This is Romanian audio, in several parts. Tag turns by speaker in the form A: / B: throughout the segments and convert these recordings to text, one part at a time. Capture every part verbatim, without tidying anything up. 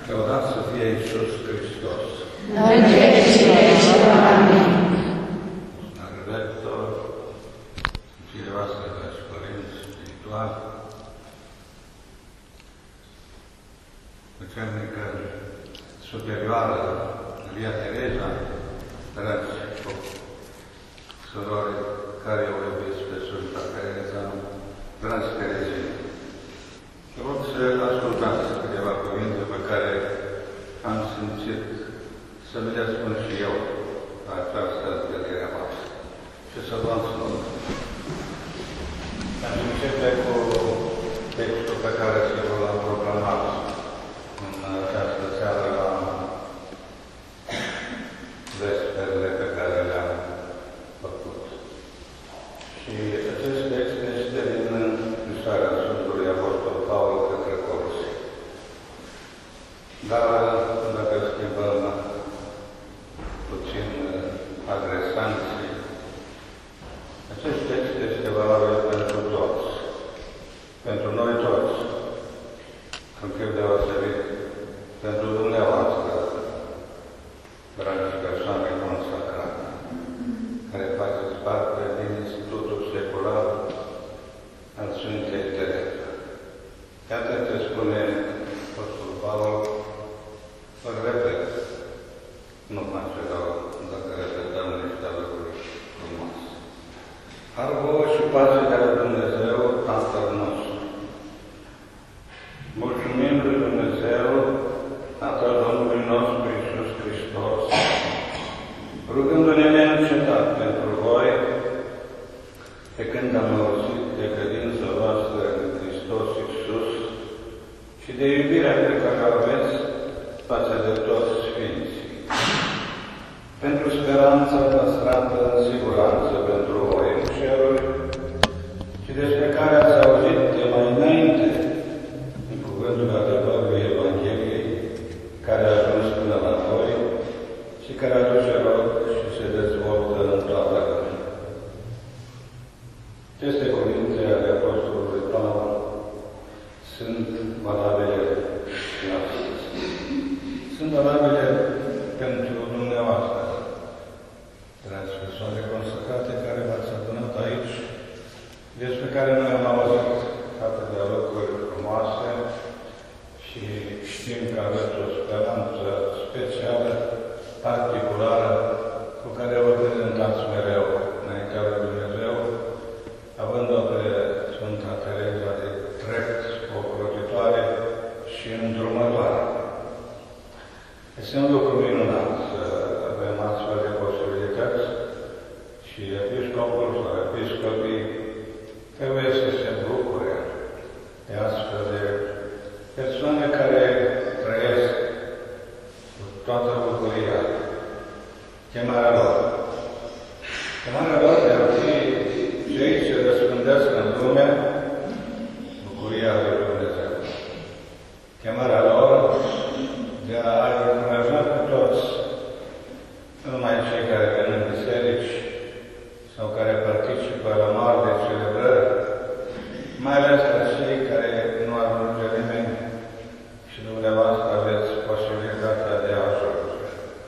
A: Lăudat să fie Iisus Hristos.
B: În veci, amin.
A: Agradector, Sfințile voastre, dragi părinți spirituali, Făcernică Superioară Maria Tereza, dragi surori care o iubiți pe Sfânta Tereza, dragi terezini. Vă rog să ascultați câteva cuvinte pe care am simțit să vi le spun și eu la această întâlnire a voastră și să vă spun. Aș începe cu textul pe care și-l l-am proclamat în această seară la vesperele pe care le-am făcut. Și acest text este din Scrisoarea Sfântului Apostol Pavel către Coloseni. Dar dacă schimbăm puțin adresanții, acest text este valabil pentru toți, pentru noi toți, în chip deosebit, pentru dumneavoastră, dragi persoane consacrate, care faceți parte din Institutul Secular al Sfintei Tereze. Iată ce spune Apostolul Pavel, îl repet, nu face rău dacă repetăm niște lucruri frumoase. Har vouă și pace de la Dumnezeu, Tatăl nostru. Mulțumim lui Dumnezeu, Tatăl Domnului nostru Iisus Hristos, rugându-ne neîncetat pentru voi, de când am auzit de credința voastră în Hristos Iisus și de iubirea pe care o aveți față de toți Sfinții, pentru speranța păstrată în siguranță pentru voi în ceruri și despre care ați auzit de mai înainte în cuvântul adevărului Evangheliei, care a ajuns până la voi și care aduce rod și se dezvoltă în toată lumea. Aceste cuvinte ale Apostolului Pavel sunt valabile și astăzi. Sunt valabile pentru dumneavoastră, dragi persoane consacrate care v-ați adunat aici, despre care noi am auzit atâtea lucruri frumoase și știm că aveți o speranță specială, particulară, cu care vă prezentați mereu înaintea lui Dumnezeu, având-o pe Sfânta Tereza de drept, ocrotitoare și îndrumătoare. Este un lucru minunat să avem astfel de posibilități și episcopul sau episcopii trebuie să se bucure de astfel de persoane care trăiesc cu toată bucuria chemarea lor. Chemarea lor de a fi cei ce răspândesc în lume bucuria lui Dumnezeu. Chemarea lor de a încuraja pe toți, nu numai cei care vin în biserici sau care participă la mari de celebrări, mai ales pe cei care nu ajunge nimeni și dumneavoastră aveți posibilitatea de a ajunge.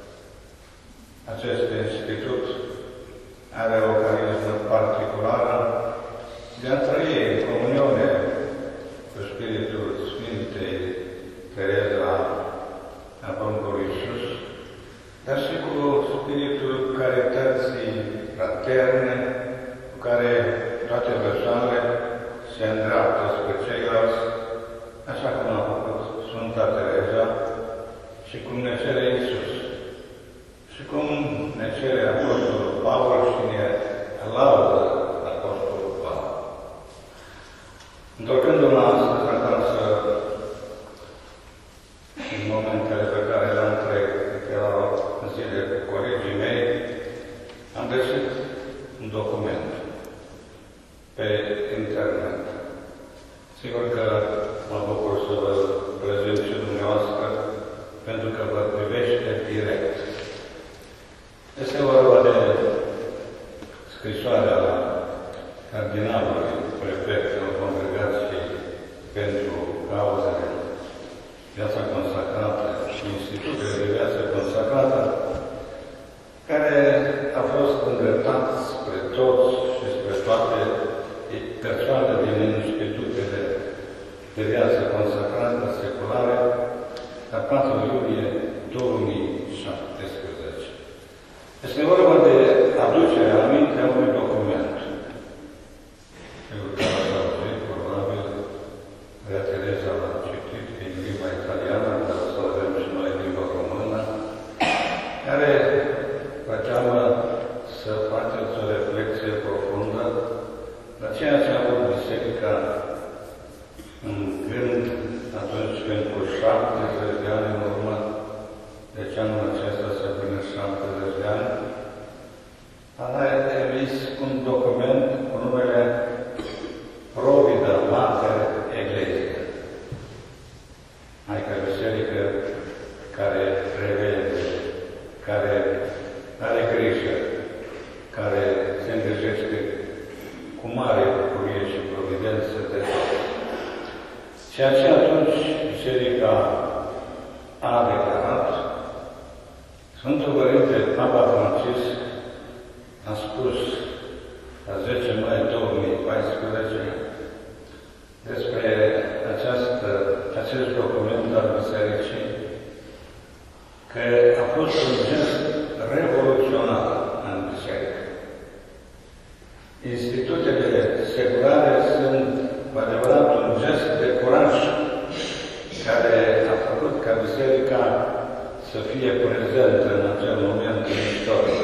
A: Acest institut are o carismă particulară de a trăi în comuniune cu Spiritul Sfintei Tereza a Domnului Iisus, dar și cu Spiritul carității fraterne, cu care toate persoanele se îndreaptă spre ceilalți, așa cum a făcut Sfânta Tereza și cum ne cere Iisus. Și cum ne cere Apostolul Pavel și ne laudă Apostolul Pavel. Întorcându-mă astăzi, vreau să, în momentele pe care le-am trăit, câteva zile cu colegii mei, am găsit un document pe internet. Sigur că mă bucur să vă prezint și dumneavoastră, pentru că vă privește direct. Este vorba de scrisoarea cardinalului prefect al Congregației pentru cauzele viața consacrată iulie două mii șaptesprezece. Este vorba de aducerea aminte a unui document. Eu care ați auzit, probabil, Rea Tereza l-a citit în limba italiană, dar o să avem și noi în limba română, care vă cheamă să faceți o reflexie profundă la ceea ce a avut Biserica în gând atunci când cu șaptezeci de ani în urmă, deci anul acesta se plinesc șaptezeci de ani, a emis un document cu numele Provida Mater Ecclesia, adică biserică care prevede, care are grijă, care se îngrijește cu mare bucurie și providență de tot. Ceea ce atunci biserica a declarat, Sfântul Părinte Papa Francisc a spus la zece mai două mii paisprezece despre această, acest document al Bisericii, că a fost un gest revoluționar în Biserică. Institutele seculare sunt cu adevărat un gest de curaj care a făcut ca Biserica să fie prezentă în acel moment în istorie.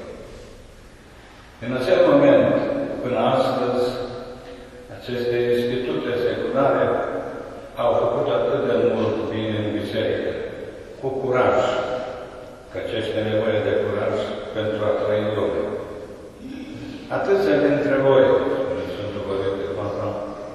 A: În acel moment, până astăzi, aceste institute seculare au făcut atât de mult bine în Biserică, cu curaj, că ce este nevoie de curaj pentru a trăi în lume. Atâția dintre voi, spune Sfântul Părinte Papa,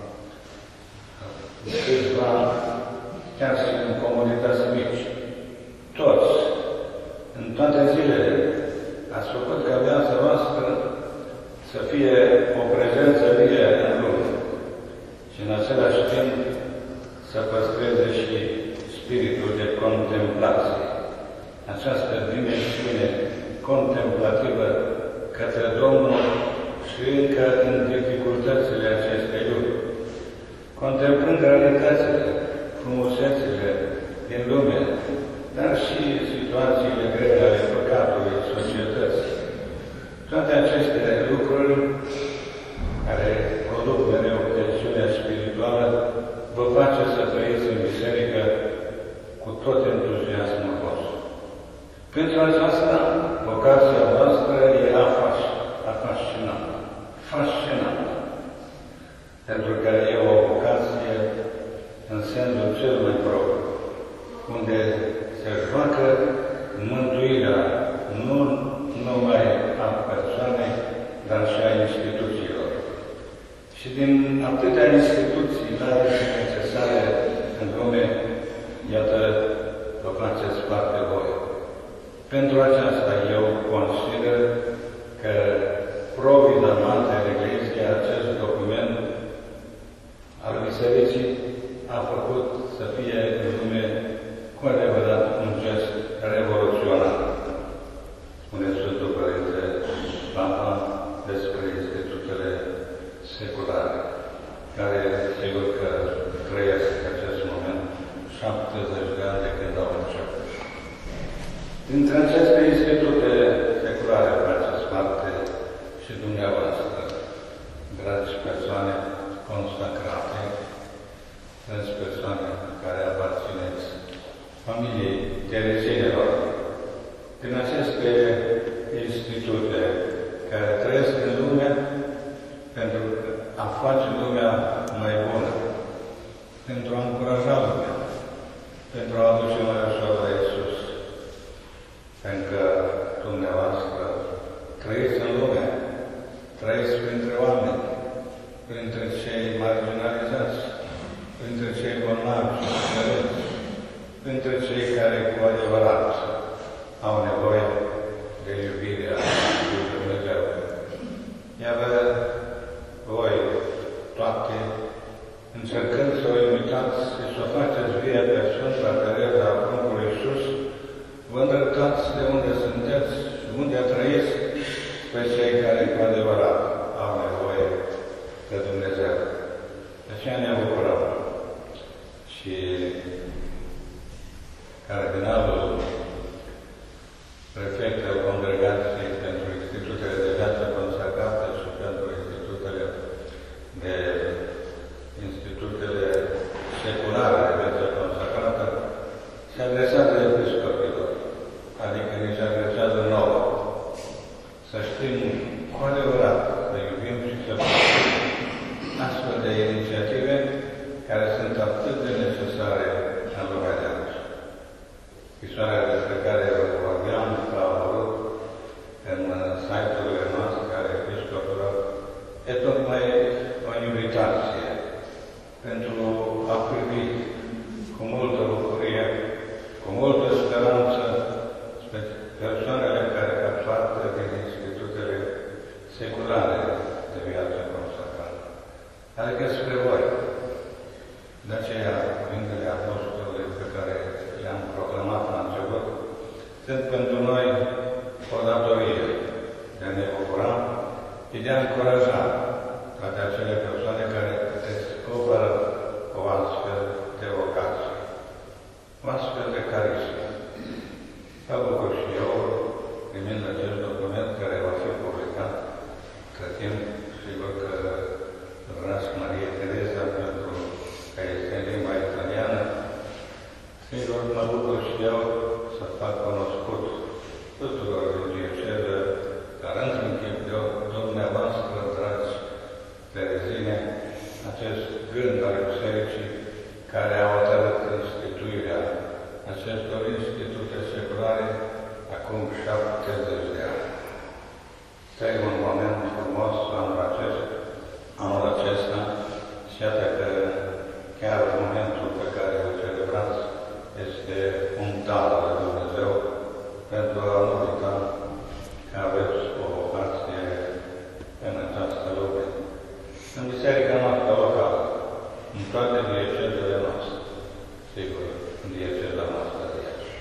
A: câțiva, chiar și în comunități mici, toți, în toate zilele, ați făcut ca viața voastră să fie o prezență vie în lume și în același timp să păstreze și spiritul de contemplație, această dimensiune contemplativă către Domnul și încă în dificultățile acestei lumi, contemplând realitățile, frumusețile din lume, dar și situațiile grele ale păcatului societății. Toate aceste lucruri care produc mereu tensiunea spirituală vă face să trăiți în biserică cu tot entuziasmul vostru. Pentru aceasta, vocația voastră e afascinantă. Fascinantă. Pentru că e o vocație în sensul cel mai propriu, unde se joacă mântuirea nu numai a persoanei, dar și a instituțiilor. Și din atâtea instituții tare și necesare în lume, iată, vă faceți parte voi. Pentru aceasta eu consider că Provida Mater Ecclesia, acest document al Bisericii, a făcut să fie în lume cu adevărat un gest revoluționar. Spune Sfântul Părinte Papa despre institutele seculare, care sigur că trăiesc acest moment șaptezeci de ani de când au început. Dintre aceste institute seculare faceți parte și dumneavoastră, dragi persoane consacrate, dragi persoane care aparțineți familiei terezinelor, din aceste institute care trăiesc în lume pentru a face lumea mai bună, pentru a încuraja lumea, pentru a aduce mai ușor la Iisus. Pentru că dumneavoastră trăiți în lume, trăiți printre oameni, printre cei marginalizați, printre cei bolnavi și suferinți, printre cei care cu adevărat au nevoie de iubirea lui Dumnezeu. Iar voi, toate nominalul prefect al Congregației pentru Institutele de Viață Consacrată și pentru Institutele de Institutele Seculare de Viață Consacrată se adresează episcopilor, adică ni se adresează nouă. Să știm cu adevărat să iubim și să facem astfel de inițiative care sunt atât de necesare în lumea de azi. Scrisoarea despre care vă vorbeam a apărut în site-urile noastre ale episcopilor e tocmai o invitație pentru a privi cu multă bucurie, cu multă speranță spre persoanele care fac parte din institutele seculare de viață consacrată. Adică spre voi. De aceea, cuvintele Apostolului pe care le-am proclamat la început sunt pentru noi o datorie de a ne bucura și de a încuraja toate acele persoane care descoperă o astfel de vocație, o astfel de carismă. Mă bucur și eu, primind acest document care va fi publicat că timp, sigur că Răsc Maria Tereza, pentru că este în limba italiană, sigur mă bucur și eu să fac cunoscut tuturor din dieceză, dar într-un timp de dumneavoastră, dragi terezine, acest gând al Bisericii care a hotărât instituirea acestor institute seculare acum șaptezeci de ani. Trăim un moment frumos anul acesta, anul acesta și iată că chiar momentul pe care îl celebrați este un dar de Dumnezeu pentru a nu uita că aveți o vocație în această lume. În biserica noastră locală, în toate diecezele noastre, sigur, în dieceza noastră de aici.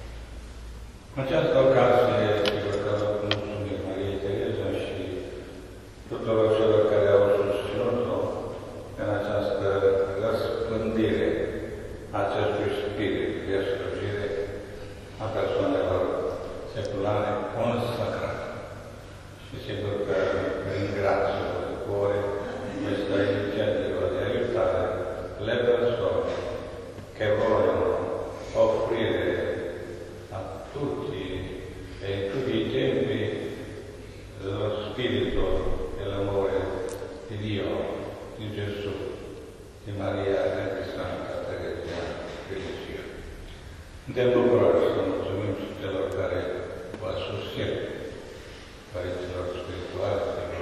A: În această ocazie, sigur că vă mulțumim Mariei Tereza și tuturor celor care au susținut-o în această răspândire a acestui spirit de slujire a persoanelor seculare consacrate. Și sigur că prin grație ori questa iniziativa di aiutare le persone che vogliono offrire a tutti e in tutti i tempi lo spirito e l'amore di Dio, di Gesù, di Maria e di Santa Teresa di Lisieux. Suntem bucuroși să mulțumim și celor care vă susțin, părinților spirituali,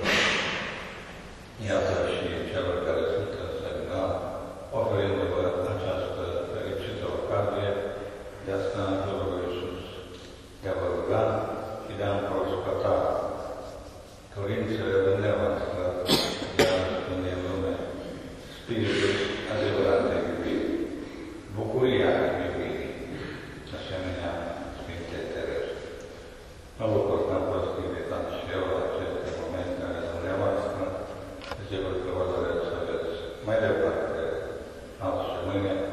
A: iată și celor care sunt în seminar, oferindu-vă această fericită ocazie de a sta în jurul lui Iisus, de a vă ruga și de a împrospăta dorințele dumneavoastră de a răspunde în lume spiritul adevărat de iubire, bucuria iubirii, asemenea Sfinte Tereze. Mă bucur că am fost invitat și eu la aceste momente ale dumneavoastră. Sigur că vă doresc să aveți mai departe, azi și mâine,